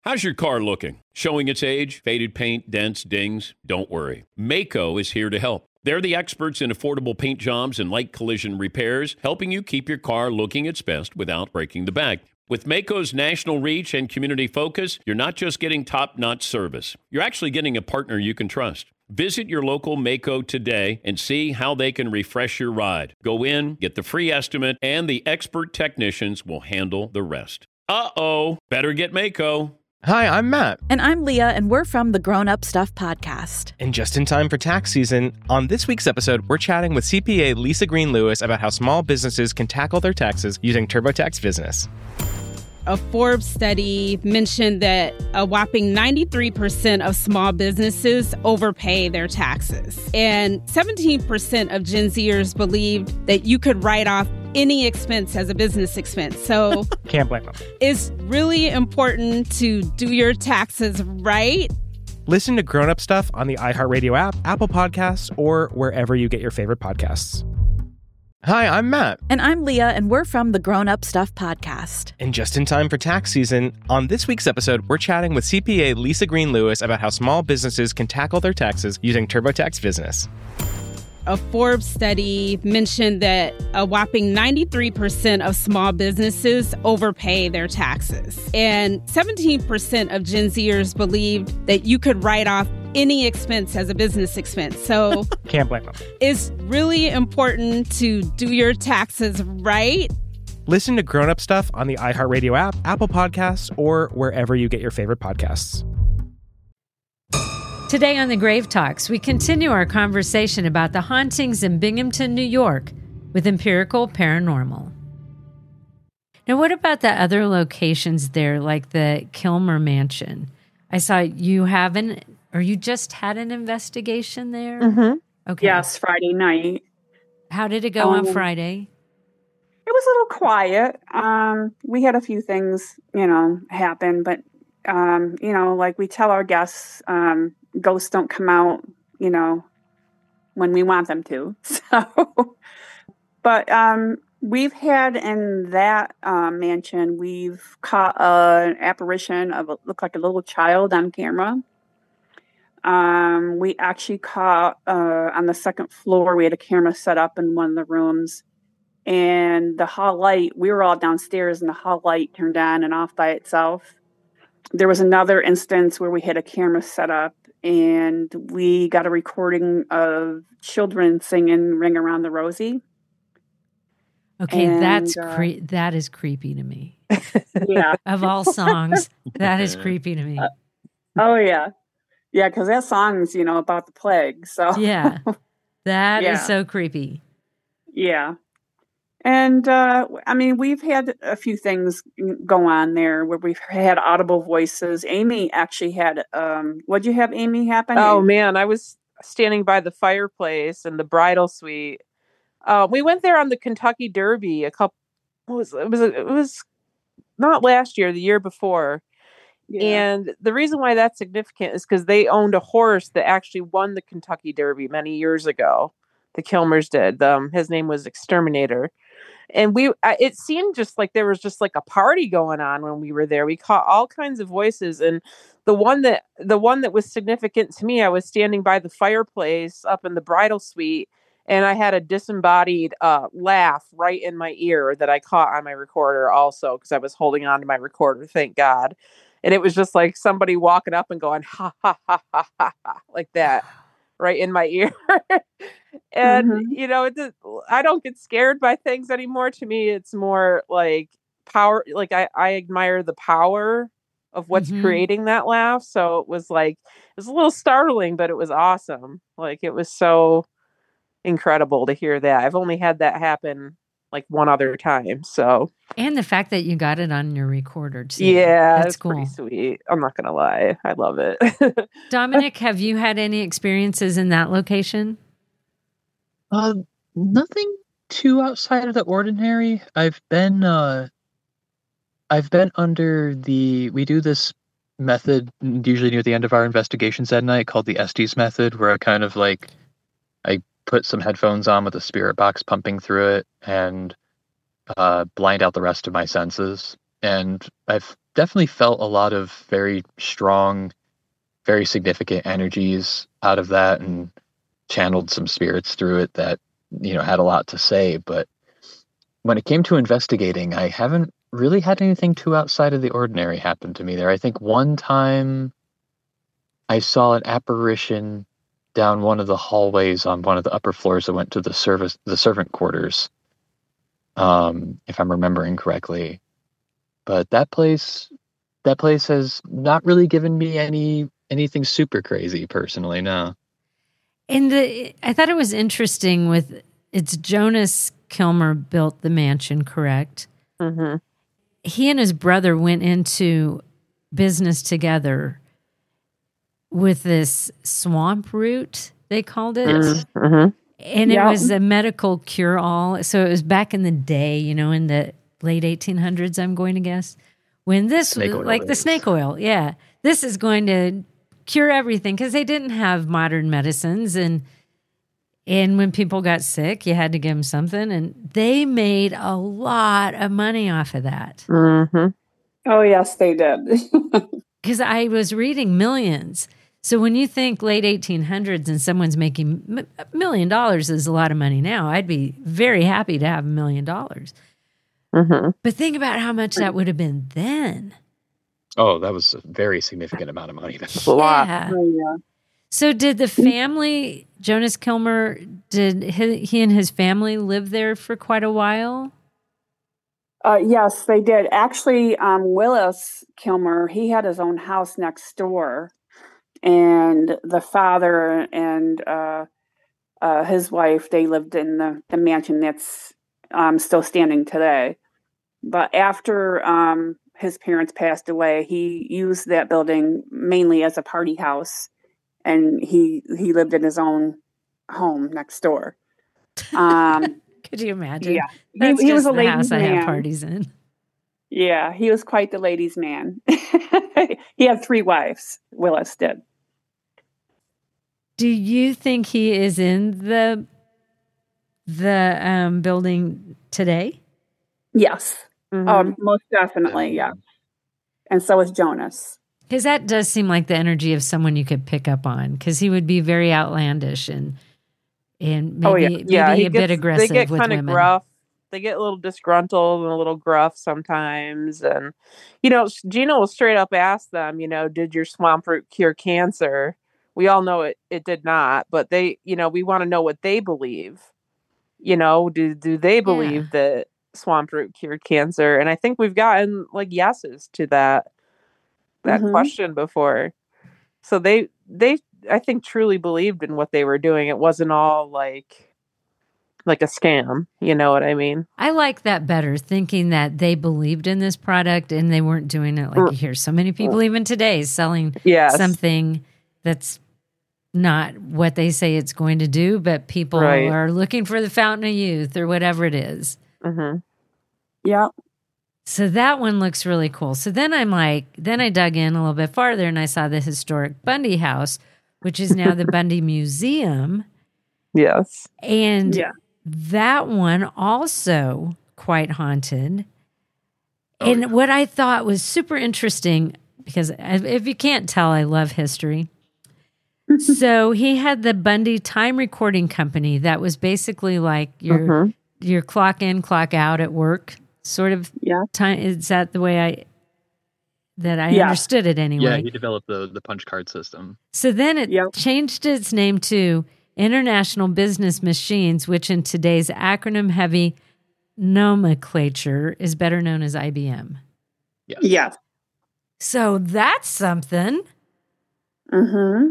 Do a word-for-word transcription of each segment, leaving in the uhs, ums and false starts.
How's your car looking? Showing its age, faded paint, dents, dings? Don't worry. Maaco is here to help. They're the experts in affordable paint jobs and light collision repairs, helping you keep your car looking its best without breaking the bank. With Maaco's national reach and community focus, you're not just getting top-notch service. You're actually getting a partner you can trust. Visit your local Maaco today and see how they can refresh your ride. Go in, get the free estimate, and the expert technicians will handle the rest. Uh-oh, better get Maaco. Hi, I'm Matt. And I'm Leah, and we're from the Grown Up Stuff podcast. And just in time for tax season, on this week's episode, we're chatting with C P A Lisa Green Lewis about how small businesses can tackle their taxes using TurboTax Business. A Forbes study mentioned that a whopping ninety-three percent of small businesses overpay their taxes. And seventeen percent of Gen Zers believed that you could write off any expense as a business expense. So can't blame them. It's really important to do your taxes right. Listen to Grown Up Stuff on the iHeartRadio app, Apple Podcasts, or wherever you get your favorite podcasts. Hi, I'm Matt. And I'm Leah, and we're from the Grown Up Stuff podcast. And just in time for tax season, on this week's episode, we're chatting with C P A Lisa Green Lewis about how small businesses can tackle their taxes using TurboTax Business. A Forbes study mentioned that a whopping ninety-three percent of small businesses overpay their taxes. And seventeen percent of Gen Zers believed that you could write off any expense as a business expense. So can't blame them. It's really important to do your taxes right. Listen to Grown Up Stuff on the iHeartRadio app, Apple Podcasts, or wherever you get your favorite podcasts. Today on The Grave Talks, we continue our conversation about the hauntings in Binghamton, New York, with Empirical Paranormal. Now, what about the other locations there, like the Kilmer Mansion? I saw you have an, or you just had an investigation there? Mm-hmm. Okay. Yes, Friday night. How did it go um, on Friday? It was a little quiet. Um, we had a few things, you know, happen, but, um, you know, like we tell our guests, um, ghosts don't come out, you know, when we want them to. So, but um, we've had in that uh, mansion, we've caught uh, an apparition of a, looked like a little child on camera. Um, we actually caught uh, on the second floor, we had a camera set up in one of the rooms, and the hall light, we were all downstairs, and the hall light turned on and off by itself. There was another instance where we had a camera set up, and we got a recording of children singing Ring Around the Rosie. Okay, and, that's uh, cre- that is creepy to me. Yeah. Of all songs, that is creepy to me. Uh, oh, yeah. Yeah, because that song's, you know, about the plague. So Yeah, that Yeah. is so creepy. Yeah. And, uh, I mean, we've had a few things go on there where we've had audible voices. Amy actually had, um, what'd you have, Amy, happen? Oh, man, I was standing by the fireplace in the bridal suite. Uh, we went there on the Kentucky Derby a couple, what was it? Was, it was not last year, the year before. Yeah. And the reason why that's significant is because they owned a horse that actually won the Kentucky Derby many years ago. The Kilmers did. Um, his name was Exterminator. And we, it seemed just like there was just like a party going on when we were there. We caught all kinds of voices. And the one that, the one that was significant to me, I was standing by the fireplace up in the bridal suite, and I had a disembodied uh, laugh right in my ear that I caught on my recorder also, because I was holding on to my recorder, thank God. And it was just like somebody walking up and going, ha, ha, ha, ha, ha, ha, like that, right in my ear. And, Mm-hmm. you know, it just, I don't get scared by things anymore. To me, it's more like power. Like I, I admire the power of what's Mhm. creating that laugh. So it was like, it was a little startling, but it was awesome. Like it was so incredible to hear that. I've only had that happen like one other time. So And the fact that you got it on your recorder too. yeah, that's it's cool. pretty sweet. I'm not gonna lie, I love it. Dominic, have you had any experiences in that location? Uh, nothing too outside of the ordinary. I've been, uh, I've been under the, we do this method usually near the end of our investigations at night called the Estes method, where I kind of like, I put some headphones on with a spirit box pumping through it and uh, blind out the rest of my senses. And I've definitely felt a lot of very strong, very significant energies out of that, and channeled some spirits through it that, you know, had a lot to say. But when it came to investigating, I haven't really had anything too outside of the ordinary happen to me there. I think one time I saw an apparition down one of the hallways on one of the upper floors that went to the service, the servant quarters, um, if I'm remembering correctly. But that place, that place has not really given me any anything super crazy personally. No. And the, I thought it was interesting with it's Jonas Kilmer built the mansion, correct? Mm-hmm. He and his brother went into business together with this swamp root, they called it. Yes. Mm-hmm. And Yeah. it was a medical cure-all. So it was back in the day, you know, in the late eighteen hundreds, I'm going to guess, when this, Snake oil like the days. snake oil, yeah. This is going to cure everything because they didn't have modern medicines. And and when people got sick, you had to give them something. And they made a lot of money off of that. Mm-hmm. Oh, yes, they did. Because I was reading millions. So when you think late eighteen hundreds and someone's making a million dollars is a lot of money now, I'd be very happy to have a million dollars. Mm-hmm. But think about how much that would have been then. Oh, that was a very significant amount of money. A lot. Yeah. Oh, yeah. So did the family, Jonas Kilmer, did he, he and his family live there for quite a while? Uh, yes, they did. Actually, um, Willis Kilmer, he had his own house next door. And the father and uh, uh, his wife, they lived in the, the mansion that's um, still standing today. But after um, his parents passed away, he used that building mainly as a party house. And he he lived in his own home next door. Um, Could you imagine? yeah, he, That's he just was a the ladies' house I man. have parties in. Yeah, he was quite the ladies' man. He had three wives. Willis did. Do you think he is in the the um, building today? Yes, Mm-hmm. um, most definitely. Yeah, and so is Jonas. Because that does seem like the energy of someone you could pick up on. Because he would be very outlandish and and maybe, Oh, yeah. maybe yeah, he a bit gets- aggressive They get with kind of women. gruff. They get a little disgruntled and a little gruff sometimes. And, you know, Gina will straight up ask them, you know, did your swamp root cure cancer? We all know it, it did not. But they, you know, we want to know what they believe. You know, do, do they believe that swamp root cured cancer? And I think we've gotten like yeses to that. that Mhm. question before. So they they I think truly believed in what they were doing. It wasn't all like like a scam, you know what I mean? I like that better, thinking that they believed in this product and they weren't doing it like you hear so many people even today selling Yes. something that's not what they say it's going to do, but people Right. are looking for the fountain of youth or whatever it is. Mm-hmm. Yeah. So that one looks really cool. So then I'm like, then I dug in a little bit farther and I saw the historic Bundy House, which is now the Bundy Museum. Yes. And Yeah. that one also quite haunted. And what I thought was super interesting, because if you can't tell, I love history. So he had the Bundy Time Recording Company that was basically like your Mhm. your clock in, clock out at work sort of Yeah. time. Is that the way I that I Yeah. understood it anyway? Yeah, he developed the, the punch card system. So then it Yep. changed its name to International Business Machines, which in today's acronym heavy nomenclature is better known as I B M. Yes. Yeah. So that's something. Mm-hmm.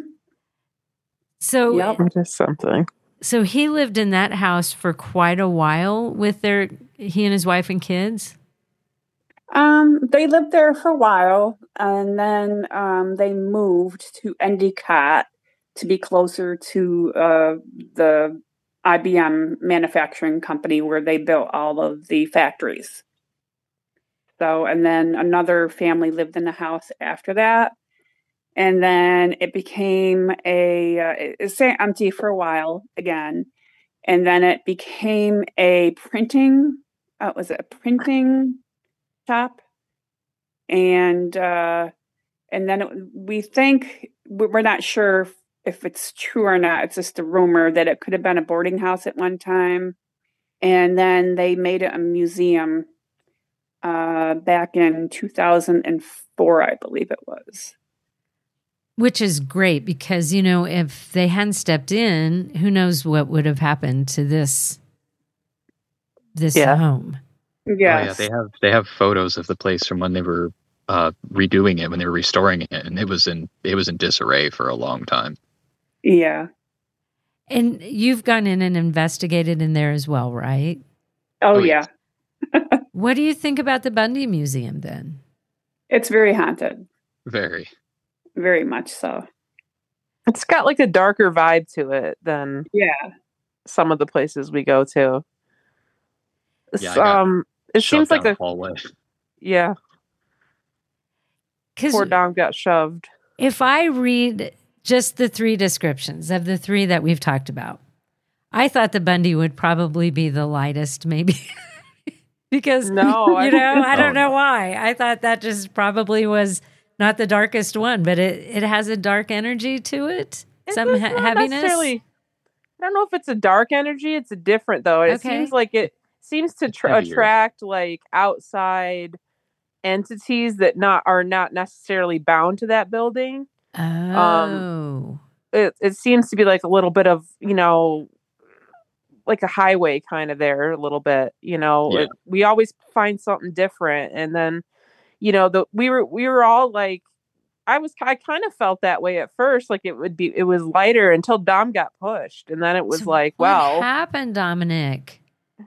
So Yep. That is something. so he lived in that house for quite a while with their he and his wife and kids. Um, they lived there for a while, and then um, they moved to Endicott to be closer to uh, the I B M manufacturing company where they built all of the factories. So, and then another family lived in the house after that. And then it became a, uh, it, it stayed empty for a while again. And then it became a printing, uh, was it a printing shop? and uh, and then it, we think we're not sure if it's true or not. It's just a rumor that it could have been a boarding house at one time, and then they made it a museum uh, back in two thousand four, I believe it was. Which is great because, you know, if they hadn't stepped in, who knows what would have happened to this this Yeah. home. Yes. Oh, yeah, they have they have photos of the place from when they were uh, redoing it, when they were restoring it, and it was in it was in disarray for a long time. Yeah. And you've gone in and investigated in there as well, right? Oh, Oh, yeah. yes. What do you think about the Bundy Museum then? It's very haunted. Very. Very much so. It's got like a darker vibe to it than Yeah. some of the places we go to. Yeah, I It's, got um, it Shoved seems like down a hallway. yeah. Because Poor Dom got shoved. if I read just the three descriptions of the three that we've talked about, I thought the Bundy would probably be the lightest, maybe. Because, No, I you don't know, think I don't so. know why. I thought that just probably was not the darkest one, but it, it has a dark energy to it, It's some just he- not heaviness. necessarily- I don't know if it's a dark energy. It's a different though. It Okay. seems like it seems to tr- heavier. attract like outside entities that not are not necessarily bound to that building. Oh. It it seems to be like a little bit of, you know, like a highway kind of there a little bit, you know. Yeah. It- we always find something different, and then you know the we were we were all like I was I kind of felt that way at first, like it would be it was lighter until Dom got pushed, and then it was So like, what well, happened, Dominic?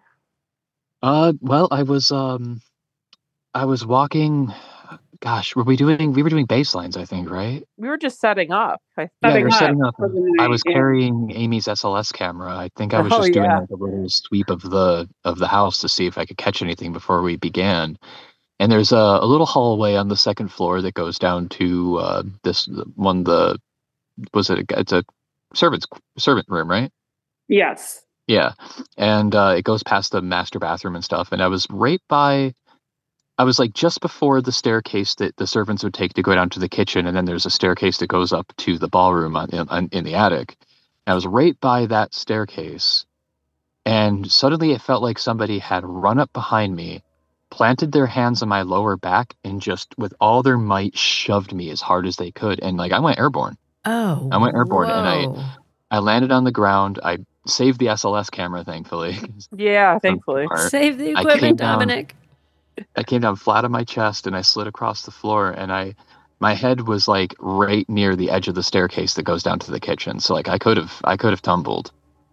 Uh, well, I was um, I was walking. Gosh, were we doing? We were doing baselines, I think, right? we were just setting up. I Yeah, Setting we were up setting up. for the I night, was yeah. carrying Amy's S L S camera. I think I was Oh, just doing yeah. like a little sweep of the of the house to see if I could catch anything before we began. And there's a, a little hallway on the second floor that goes down to uh, this one. The was it? A, it's a servant's servant room, right? Yes. Yeah, and uh, it goes past the master bathroom and stuff. And I was right by, I was like just before the staircase that the servants would take to go down to the kitchen, and then there's a staircase that goes up to the ballroom on, in, in the attic. And I was right by that staircase, and suddenly it felt like somebody had run up behind me, planted their hands on my lower back, and just with all their might shoved me as hard as they could. And like I went airborne. Oh, I went airborne, and I- whoa. I landed on the ground. I saved the S L S camera, thankfully. Yeah, thankfully. Part. Save the I equipment, came down- Dominic. I came down flat on my chest and I slid across the floor, and I my head was like right near the edge of the staircase that goes down to the kitchen. So like I could have I could have tumbled.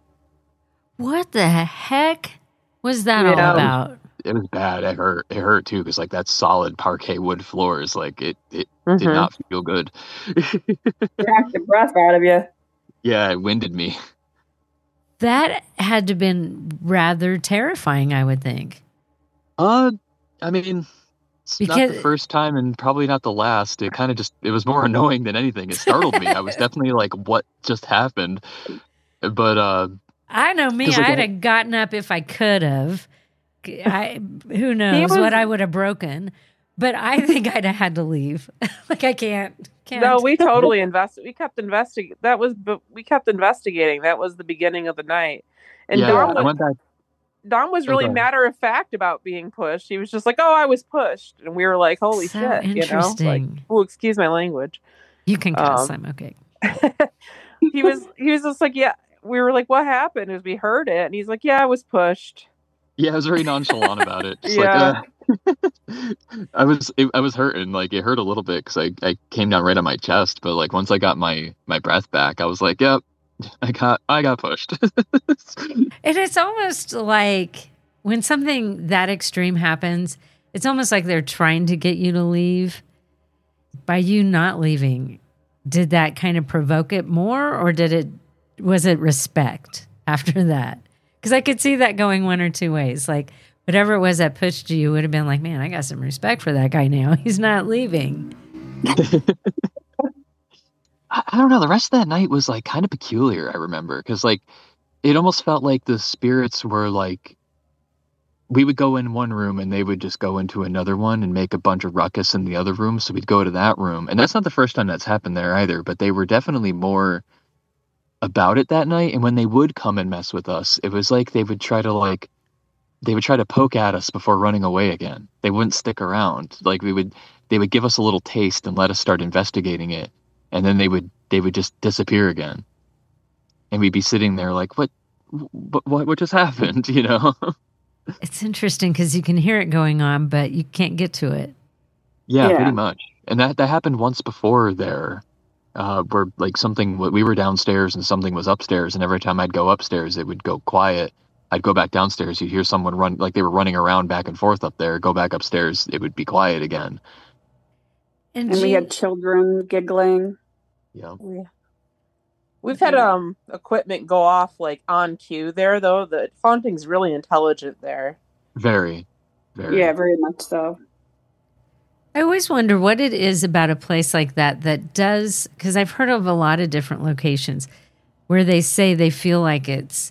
What the heck was that all Yeah. about? It was bad. It hurt. It hurt too because like that solid parquet wood floors, like it it did Mhm. not feel good. Knocked the breath out of you. Yeah, it winded me. That had to have been rather terrifying, I would think. Uh, I mean, it's not Because- the first time and probably not the last. It kind of just it was more annoying than anything. It startled me. I was definitely like, what just happened? But uh. I know me, 'Cause, like, I'd I- have gotten up if I could have. I who knows was- what I would have broken, but I think I'd have had to leave. Like I can't, can't. No, we totally invested. We kept investigating. That was, but we kept investigating. That was the beginning of the night. And yeah, Dom I was, went back. Dom was Oh, really go ahead. matter of fact about being pushed. He was just like, "Oh, I was pushed," and we were like, "Holy So shit!" You know, like, interesting. oh, excuse my language. You can cuss. um, I'm okay. he was, he was just like, "Yeah." We were like, "What happened?" As we heard it, and he's like, "Yeah, I was pushed." Yeah, I was very nonchalant about it. Just Yeah. like, uh, I was, it, I was hurting. Like it hurt a little bit because I, I came down right on my chest. But like once I got my my breath back, I was like, "Yep, I got, I got pushed." And it's almost like when something that extreme happens, it's almost like they're trying to get you to leave. By you not leaving, did that kind of provoke it more, or did it was it respect after that? Because I could see that going one or two ways. Like whatever it was that pushed you would have been like, man, I got some respect for that guy now. He's not leaving. I, I don't know. The rest of that night was like kind of peculiar. I remember because like it almost felt like the spirits were like we would go in one room and they would just go into another one and make a bunch of ruckus in the other room. So we'd go to that room. And that's not the first time that's happened there either, but they were definitely more about it that night. And when they would come and mess with us, it was like they would try to like, they would try to poke at us before running away again. They wouldn't stick around. Like we would, they would give us a little taste and let us start investigating it. And then they would, they would just disappear again. And we'd be sitting there like, what, what, what, what just happened? You know? It's interesting because you can hear it going on, but you can't get to it. Yeah, Yeah. pretty much. And that, that happened once before there, uh, where like something, we were downstairs and something was upstairs. And every time I'd go upstairs, it would go quiet. I'd go back downstairs. You'd hear someone run, like they were running around back and forth up there. Go back upstairs. It would be quiet again. And we had children giggling. Yeah. Yeah. We've had um equipment go off like on cue there though. The haunting's really intelligent there. Very, very. Yeah, very much so. I always wonder what it is about a place like that that does, because I've heard of a lot of different locations where they say they feel like it's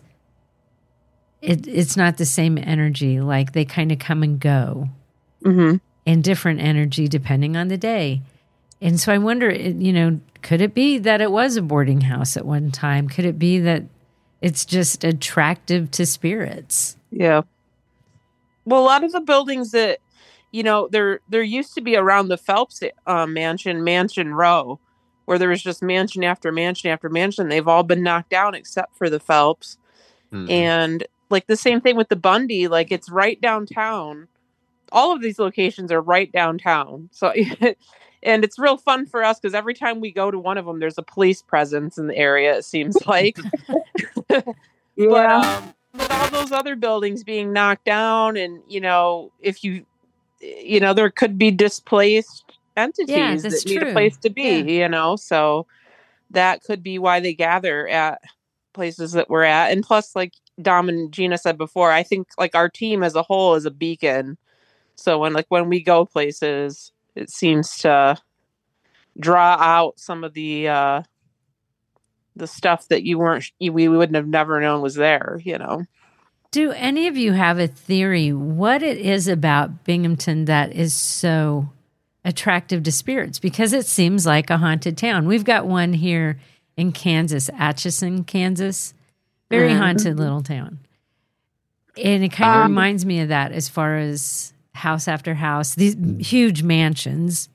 it, it's not the same energy, like they kind of come and go, Mm-hmm. and different energy depending on the day. And so I wonder, it- you know, could it be that it was a boarding house at one time? Could it be that it's just attractive to spirits? Yeah. Well, a lot of the buildings that, you know, there there used to be around the Phelps uh, mansion, Mansion Row, where there was just mansion after mansion after mansion. They've all been knocked down except for the Phelps. Mhm. And like the same thing with the Bundy, like it's right downtown. All of these locations are right downtown. So, and it's real fun for us because every time we go to one of them, there's a police presence in the area, it seems like. But Yeah. um, with all those other buildings being knocked down, and you know, if you, you know, there could be displaced entities that's that need true. a place to be. Yeah. You know, so that could be why they gather at places that we're at. And plus, like Dom and Gina said before, I think like our team as a whole is a beacon. So when like when we go places, it seems to draw out some of the uh, the stuff that you weren't you, we wouldn't have never known was there. You know. Do any of you have a theory what it is about Binghamton that is so attractive to spirits? Because it seems like a haunted town. We've got one here in Kansas, Atchison, Kansas. Very Mhm. haunted little town. And it kind of Um, reminds me of that as far as house after house, these huge mansions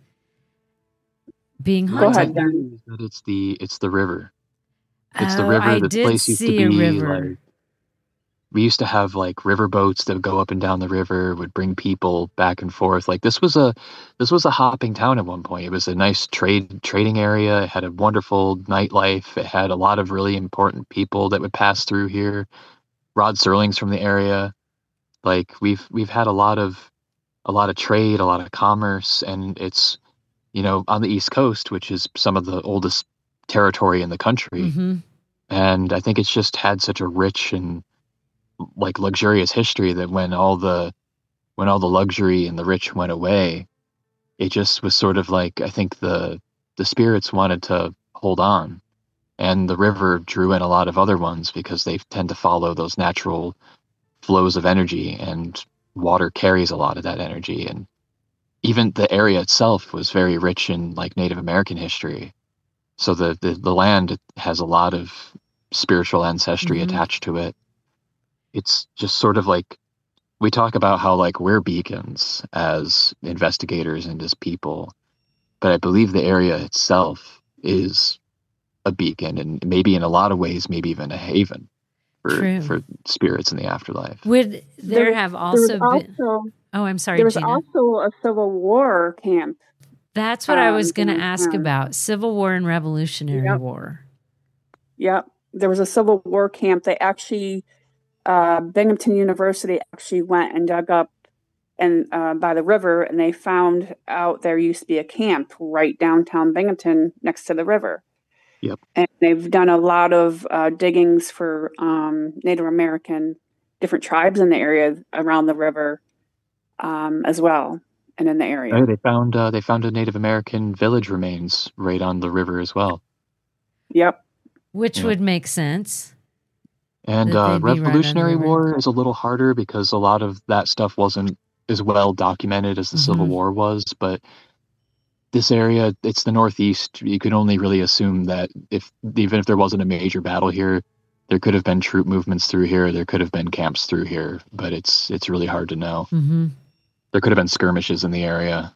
being Go haunted. ahead, Dan. Is that it's the it's the river. It's the Oh, river. I The did place used to see a be river. like we used to have like river boats that would go up and down the river, would bring people back and forth. Like this was a this was a hopping town at one point. It was a nice trade trading area. It had a wonderful nightlife. It had a lot of really important people that would pass through here. Rod Serling's from the area. Like we've we've had a lot of a lot of trade, a lot of commerce, and it's you know on the East Coast, which is some of the oldest territory in the country. hmm And I think it's just had such a rich and like luxurious history that when all the when all the luxury and the rich went away, it just was sort of like I think the the spirits wanted to hold on, and the river drew in a lot of other ones because they tend to follow those natural flows of energy, and water carries a lot of that energy. And even the area itself was very rich in like Native American history, so the the, the land has a lot of spiritual ancestry Mhm. attached to it. It's just sort of like we talk about how like we're beacons as investigators and as people, but I believe the area itself is a beacon, and maybe in a lot of ways, maybe even a haven for True. for spirits in the afterlife. Would there, There- have There was also been? also Oh, I'm sorry, there was Gina. also a Civil War camp. That's what I um, was going to in ask town. about. Civil War and Revolutionary Yep. War. Yep, there was a Civil War camp. They actually, uh, Binghamton University actually went and dug up and uh, by the river, and they found out there used to be a camp right downtown Binghamton next to the river. Yep. And they've done a lot of uh, diggings for um, Native American different tribes in the area around the river um, as well, and in the area. Right, they found uh, they found a Native American village remains right on the river as well. Yep. Which Yeah. would make sense. And That uh, they'd be right Revolutionary under it. War is a little harder because a lot of that stuff wasn't as well documented as the Civil Mhm. War was. But this area, it's the Northeast. You can only really assume that if even if there wasn't a major battle here, there could have been troop movements through here. There could have been camps through here. But it's it's really hard to know. Mm-hmm. There could have been skirmishes in the area.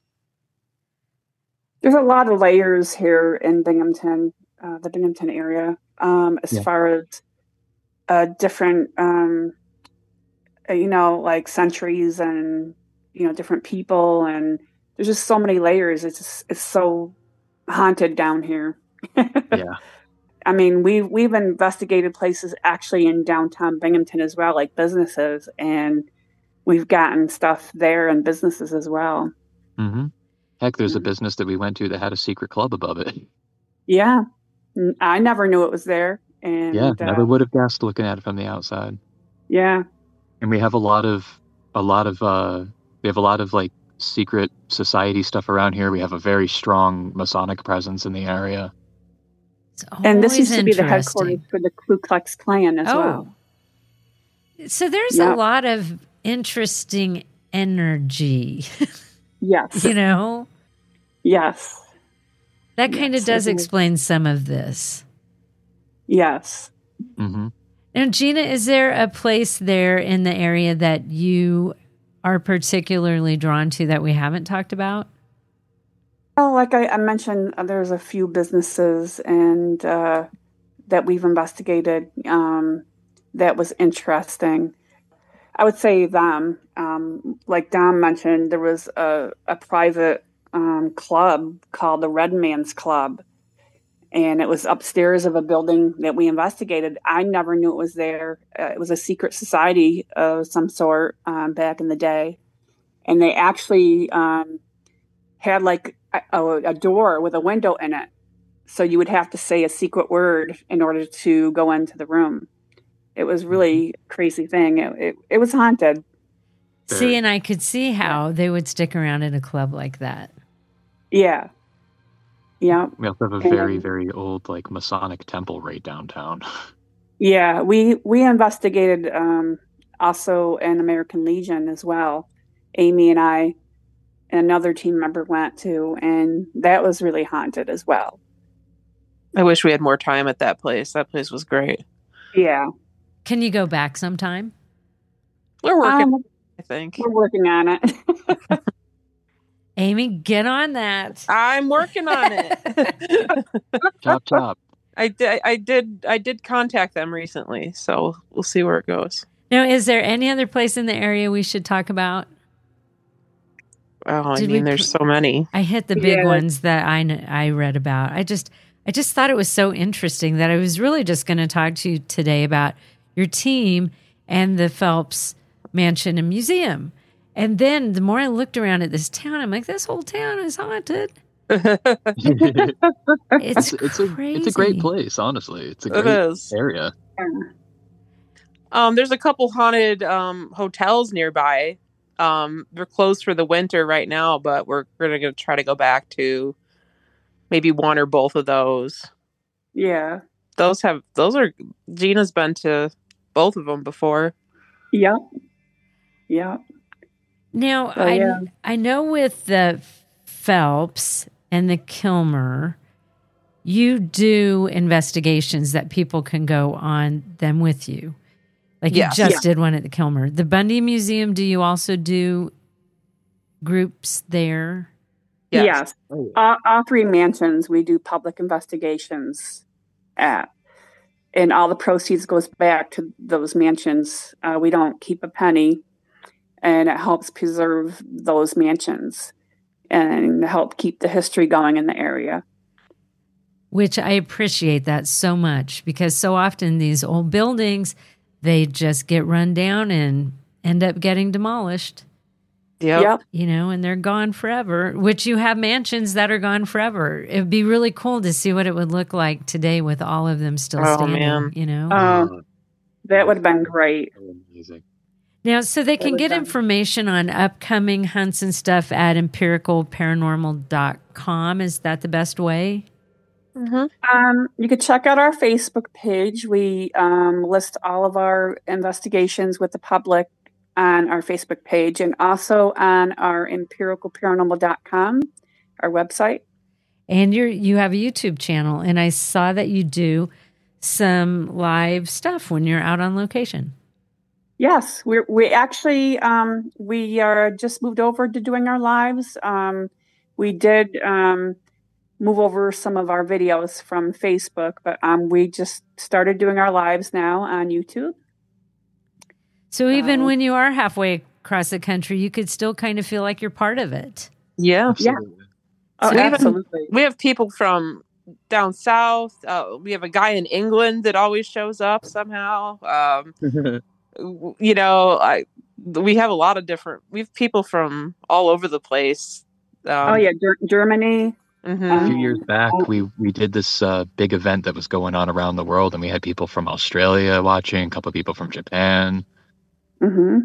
There's a lot of layers here in Binghamton, uh, the Binghamton area, um, as Yeah. far as uh, different, um, uh, you know, like centuries and, you know, different people. And there's just so many layers. It's just, it's so haunted down here. Yeah. I mean, we've, we've investigated places actually in downtown Binghamton as well, like businesses, and we've gotten stuff there and businesses as well. Mm-hmm. Heck, there's a Mhm. business that we went to that had a secret club above it. Yeah. N- I never knew it was there. And Yeah, uh, never would have guessed looking at it from the outside. yeah. And we have a lot of a lot of uh we have a lot of like secret society stuff around here. We have a very strong Masonic presence in the area. It's And this always used to be the interesting. headquarters for the Ku Klux Klan as well. Oh. So there's Yep. a lot of interesting energy, Yes. you know? Yes. That kind of Yes, does it is. explain some of this. Yes. Mm-hmm. Now, Gina, is there a place there in the area that you are particularly drawn to that we haven't talked about? Well, like I, I mentioned, uh, there's a few businesses and uh, that we've investigated um, that was interesting. I would say them. Um, like Dom mentioned, there was a, a private um, club called the Red Man's Club. And it was upstairs of a building that we investigated. I never knew it was there. Uh, it was a secret society of some sort um, back in the day. And they actually um, had like a, a door with a window in it. So you would have to say a secret word in order to go into the room. It was really a crazy thing. It, it, it was haunted. See, and I could see how they would stick around in a club like that. Yeah. Yeah. We also have a very, And- very old like Masonic temple right downtown. Yeah, we we investigated um, also an American Legion as well. Amy and I and another team member went to, and that was really haunted as well. I wish we had more time at that place. That place was great. Yeah, Can you go back sometime? We're working, um, I think. we're working on it. Amy, get on that. I'm working on it. Chop chop. I did. I did. I did contact them recently, so we'll see where it goes. Now, is there any other place in the area we should talk about? Oh, I Did we mean, there's pl- so many. I hit the big Yeah. ones that I kn- I read about. I just I just thought it was so interesting that I was really just going to talk to you today about your team and the Phelps Mansion and Museum. And then the more I looked around at this town, I'm like, this whole town is haunted. it's, It's it's a crazy. it's a great place, honestly. It's a It great is. area. Um, there's a couple haunted um hotels nearby. Um, they're closed for the winter right now, but we're we're gonna try to go back to maybe one or both of those. Yeah. Those have those are Gina's been to both of them before. Yep. Yep. Now, So, I yeah. I know with the Phelps and the Kilmer, you do investigations that people can go on them with you. Like Yes. you just Yeah. did one at the Kilmer. The Bundy Museum, do you also do groups there? Yes. Yes. All, all three mansions we do public investigations at. And all the proceeds goes back to those mansions. Uh, we don't keep a penny. And it helps preserve those mansions and help keep the history going in the area. Which I appreciate that so much because so often these old buildings, they just get run down and end up getting demolished. Yep. Yep. You know, and they're gone forever, which you have mansions that are gone forever. It would be really cool to see what it would look like today with all of them still Oh, standing, man. you know? Oh, that would have been great. Amazing. Now, so they can was get done. information on upcoming hunts and stuff at empirical paranormal dot com. Is that the best way? Mm-hmm. Um, you could check out our Facebook page. We um, list all of our investigations with the public on our Facebook page and also on our empirical paranormal dot com, our website. And you you have a YouTube channel, and I saw that you do some live stuff when you're out on location. Yes, we we actually um, we are just moved over to doing our lives. Um, we did um, move over some of our videos from Facebook, but um, we just started doing our lives now on YouTube. So even Uh, when you are halfway across the country, you could still kind of feel like you're part of it. Yeah. Absolutely. Oh, So even- absolutely. We have people from down south. Uh, we have a guy in England that always shows up somehow. Um, w- you know, I we have a lot of different. We have people from all over the place. Um, Oh yeah, Ger- Germany. mhm. A few years back, we we did this uh, big event that was going on around the world, and we had people from Australia watching, a couple of people from Japan. hmm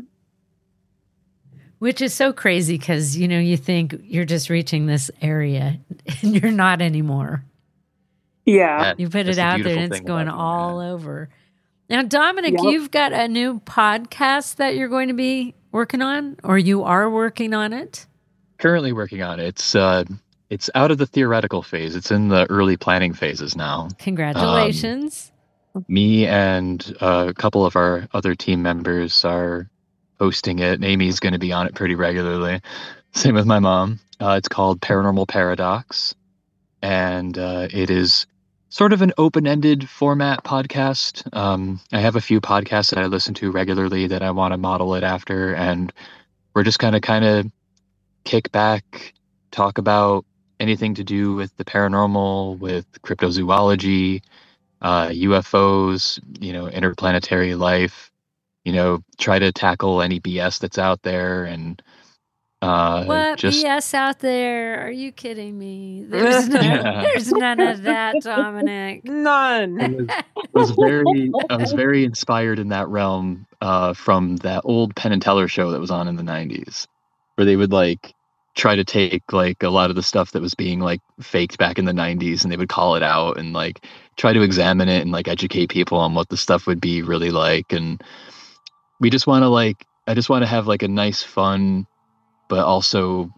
Which is so crazy because, you know, you think you're just reaching this area and you're not anymore. Yeah. That- You put that's it the out there beautiful and it's thing going about doing all that. over. Now, Dominic, Yep. you've got a new podcast that you're going to be working on, or you are working on it? Currently working on it. It's uh, it's out of the theoretical phase. It's in the early planning phases now. Congratulations. Me and uh, a couple of our other team members are hosting it. Amy's going to be on it pretty regularly. Same with my mom. Uh, it's called Paranormal Paradox, and uh, it is sort of an open-ended format podcast. Um, I have a few podcasts that I listen to regularly that I want to model it after, and we're just kind of kind of kick back, talk about anything to do with the paranormal, with cryptozoology, uh, U F Os, you know, interplanetary life, you know, try to tackle any B S that's out there, and uh, What just B S out there? Are you kidding me? There's none, Yeah. there's none of that, Dominic. None. It was, it was very I was very inspired in that realm uh, from that old Penn and Teller show that was on in the nineties, where they would like try to take like a lot of the stuff that was being like faked back in the nineties, and they would call it out and like try to examine it and like educate people on what the stuff would be really like. And we just want to like I just want to have like a nice, fun, but also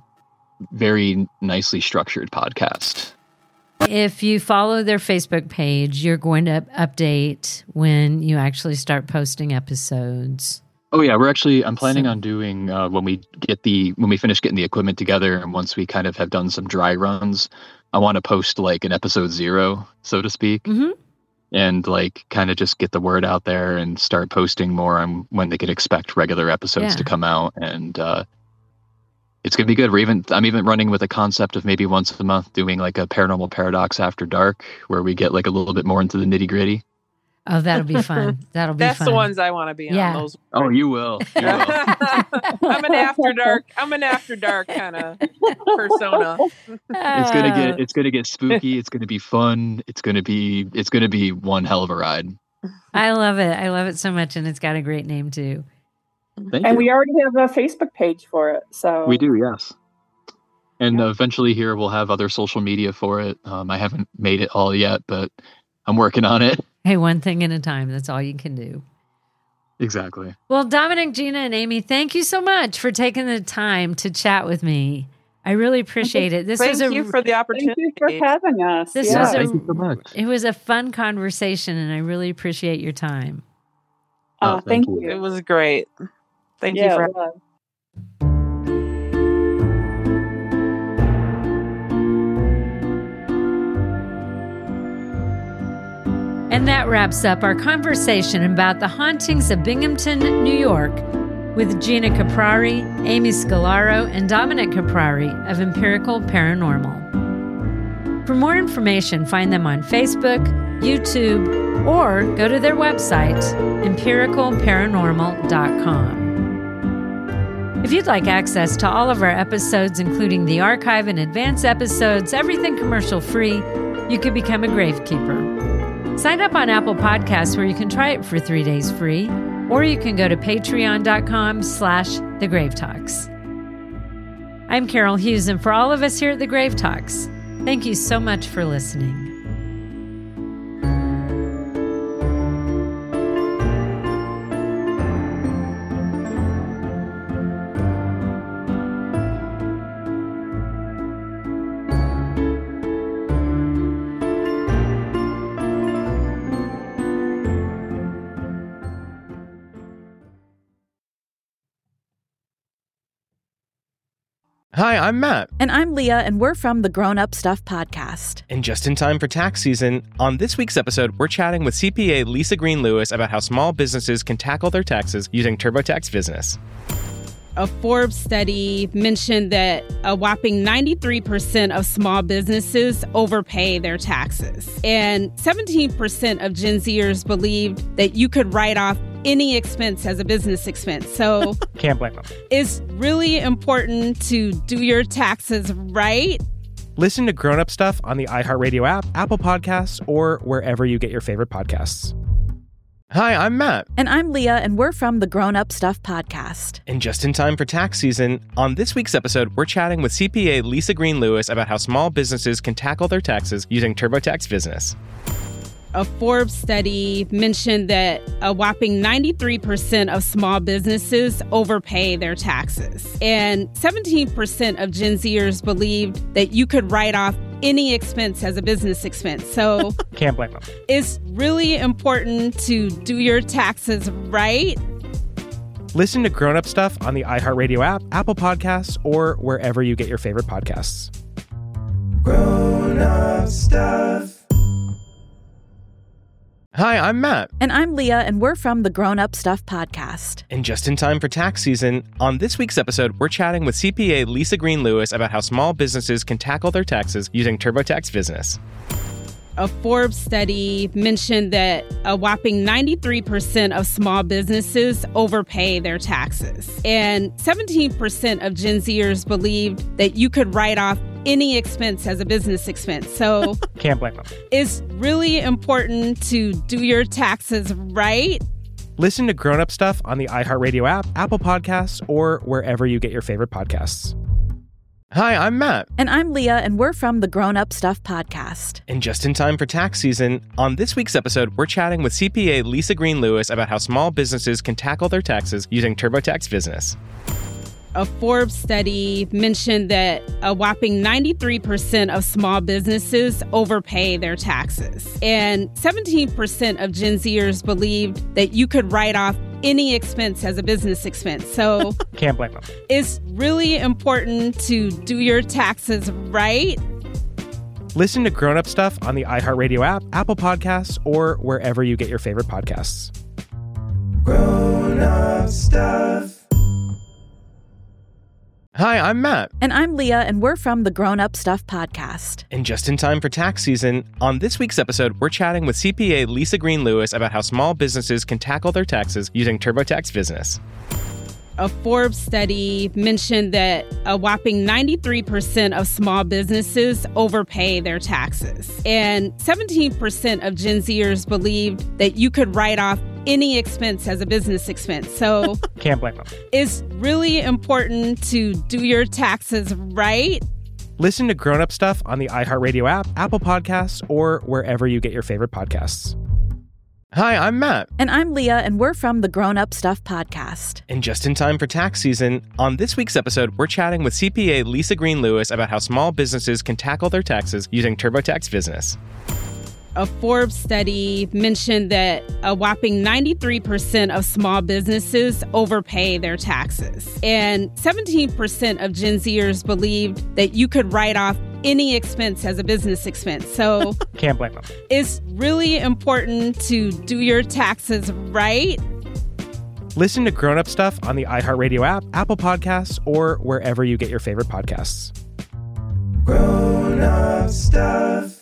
very nicely structured podcast. If you follow their Facebook page, you're going to update when you actually start posting episodes. Oh yeah, we're actually I'm planning So- on doing uh, when we get the when we finish getting the equipment together, and once we kind of have done some dry runs, I want to post like an episode zero, so to speak. Mhm. And like kind of just get the word out there and start posting more on when they can expect regular episodes Yeah. to come out. And uh it's gonna be good. We're even I'm even running with a concept of maybe once a month doing like a Paranormal Paradox After Dark, where we get like a little bit more into the nitty gritty. Oh, that'll be fun. That'll be That's fun. the ones I want to be on. Yeah. Those. Oh, you will. You will. I'm an after dark. I'm an after dark kind of persona. It's gonna Uh, get it's gonna get spooky. It's gonna be fun. It's gonna be it's gonna be one hell of a ride. I love it. I love it so much, and it's got a great name too. Thank And you. we already have a Facebook page for it. So We do, yes. And Yeah. uh, eventually here we'll have other social media for it. Um, I haven't made it all yet, but I'm working on it. Hey, one thing at a time. That's all you can do. Exactly. Well, Dominic, Gina, and Amy, thank you so much for taking the time to chat with me. I really appreciate it. This Thank was a you for the thank opportunity. you for having us. This yeah. was a- Thank you so much. it was a fun conversation, and I really appreciate your time. Oh, Oh, thank thank you. you. It was great. Thank yeah, you for it was. And that wraps up our conversation about the hauntings of Binghamton, New York, with Gina Caprari, Amy Scalaro, and Dominic Caprari of Empirical Paranormal. For more information, find them on Facebook, YouTube, or go to their website, empirical paranormal dot com. If you'd like access to all of our episodes, including the archive and advance episodes, everything commercial free, you could become a gravekeeper. Sign up on Apple Podcasts where you can try it for three days free, or you can go to patreon.com slash the Grave Talks. I'm Carol Hughes, and for all of us here at the Grave Talks, Thank you so much for listening. Hi, I'm Matt. And I'm Leah, and we're from the Grown Up Stuff podcast. And just in time for tax season, on this week's episode, we're chatting with C P A Lisa Green Lewis about how small businesses can tackle their taxes using TurboTax Business. A Forbes study mentioned that a whopping ninety-three percent of small businesses overpay their taxes. And seventeen percent of Gen Zers believed that you could write off any expense as a business expense. So can't blame them. It's really important to do your taxes right. Listen to Grown Up Stuff on the iHeartRadio app, Apple Podcasts, or wherever you get your favorite podcasts. Hi, I'm Matt. And I'm Leah, and we're from the Grown Up Stuff podcast. And just in time for tax season, on this week's episode, we're chatting with C P A Lisa Green Lewis about how small businesses can tackle their taxes using TurboTax Business. A Forbes study mentioned that a whopping ninety-three percent of small businesses overpay their taxes. And seventeen percent of Gen Zers believed that you could write off any expense as a business expense. So can't blame them. It's really important to do your taxes right. Listen to Grown Up Stuff on the iHeartRadio app, Apple Podcasts, or wherever you get your favorite podcasts. Grown Up Stuff. Hi, I'm Matt. And I'm Leah, and we're from the Grown Up Stuff podcast. And just in time for tax season, on this week's episode, we're chatting with C P A Lisa Green Lewis about how small businesses can tackle their taxes using TurboTax Business. A Forbes study mentioned that a whopping ninety-three percent of small businesses overpay their taxes. And seventeen percent of Gen Zers believed that you could write off any expense as a business expense. So can't blame them. It's really important to do your taxes right. Listen to Grown Up Stuff on the iHeartRadio app, Apple Podcasts, or wherever you get your favorite podcasts. Hi, I'm Matt. And I'm Leah, and we're from the Grown Up Stuff podcast. And just in time for tax season, on this week's episode, we're chatting with C P A Lisa Green Lewis about how small businesses can tackle their taxes using TurboTax Business. A Forbes study mentioned that a whopping ninety-three percent of small businesses overpay their taxes. And seventeen percent of Gen Zers believed that you could write off any expense as a business expense. So can't blame them. It's really important to do your taxes right. Listen to Grown Up Stuff on the iHeartRadio app, Apple Podcasts, or wherever you get your favorite podcasts. Grown Up Stuff. Hi, I'm Matt. And I'm Leah, and we're from the Grown Up Stuff podcast. And just in time for tax season, on this week's episode, we're chatting with C P A Lisa Green Lewis about how small businesses can tackle their taxes using TurboTax Business. A Forbes study mentioned that a whopping ninety-three percent of small businesses overpay their taxes. And seventeen percent of Gen Zers believed that you could write off any expense as a business expense. So can't blame them. It's really important to do your taxes right. Listen to Grown Up Stuff on the iHeartRadio app, Apple Podcasts, or wherever you get your favorite podcasts. Hi, I'm Matt. And I'm Leah, and we're from the Grown Up Stuff podcast. And just in time for tax season, on this week's episode, we're chatting with C P A Lisa Green Lewis about how small businesses can tackle their taxes using TurboTax Business. A Forbes study mentioned that a whopping ninety-three percent of small businesses overpay their taxes. And seventeen percent of Gen Zers believed that you could write off any expense as a business expense. So can't blame them. It's really important to do your taxes right. Listen to Grown Up Stuff on the iHeartRadio app, Apple Podcasts, or wherever you get your favorite podcasts. Grown Up Stuff.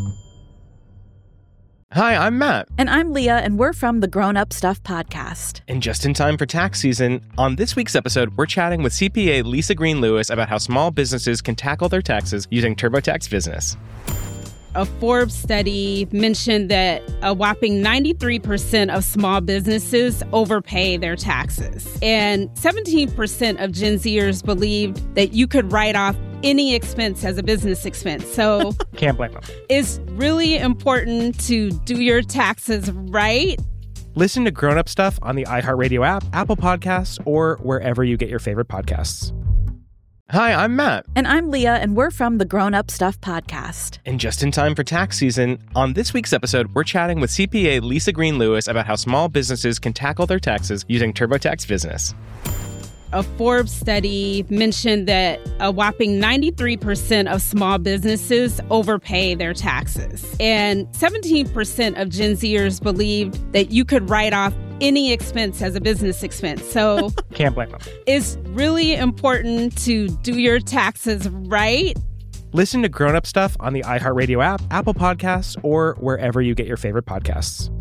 Hi, I'm Matt. And I'm Leah, and we're from the Grown Up Stuff podcast. And just in time for tax season, on this week's episode, we're chatting with C P A Lisa Green Lewis about how small businesses can tackle their taxes using TurboTax Business. A Forbes study mentioned that a whopping ninety-three percent of small businesses overpay their taxes. And seventeen percent of Gen Zers believed that you could write off any expense as a business expense. So Can't blame them. it's really important to do your taxes right. Listen to Grown Up Stuff on the iHeartRadio app, Apple Podcasts, or wherever you get your favorite podcasts. Hi, I'm Matt. And I'm Leah, and we're from the Grown Up Stuff podcast. And just in time for tax season, on this week's episode, we're chatting with C P A Lisa Green Lewis about how small businesses can tackle their taxes using TurboTax Business. A Forbes study mentioned that a whopping ninety-three percent of small businesses overpay their taxes. And seventeen percent of Gen Zers believed that you could write off any expense as a business expense. So Can't blame them. it's really important to do your taxes right. Listen to Grown Up Stuff on the iHeartRadio app, Apple Podcasts, or wherever you get your favorite podcasts.